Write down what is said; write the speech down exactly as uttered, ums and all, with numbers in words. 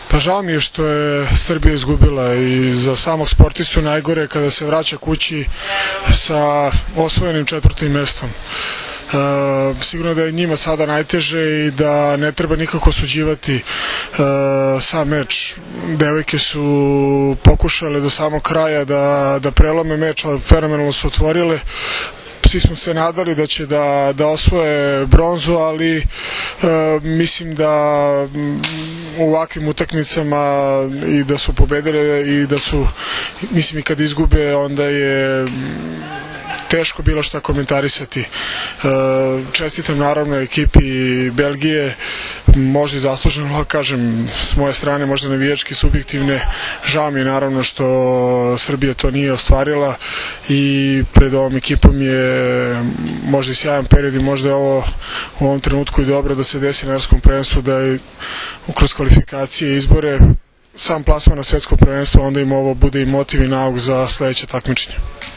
Pa žao mi je što je Srbija izgubila i za samog sportistu najgore kada se vraća kući sa osvojenim četvrtim mestom. Uh, sigurno da je njima sada najteže i da ne treba nikako osuđivati uh, sam meč. Devojke su pokušale do samog kraja da, da prelome meč, ali fenomenalno su otvorile. Svi smo se nadali da će da, da osvoje bronzu, ali e, mislim da u ovakvim utakmicama i da su pobedile i da su, mislim i kad izgube, onda je teško bilo šta komentarisati. E, čestitam naravno ekipi Belgije, možda i zasluženo, kažem, s moje strane možda navijački subjektivne, žao mi je naravno što Srbija to nije ostvarila i pred ovom ekipom je možda i sjajan period i možda je ovo u ovom trenutku i dobro da se desi na evropskom prvenstvu, da je kroz kvalifikacije i izbore sam plasman na svetsko prvenstvo, onda im ovo bude i motiv i nauk za sledeće takmičenje.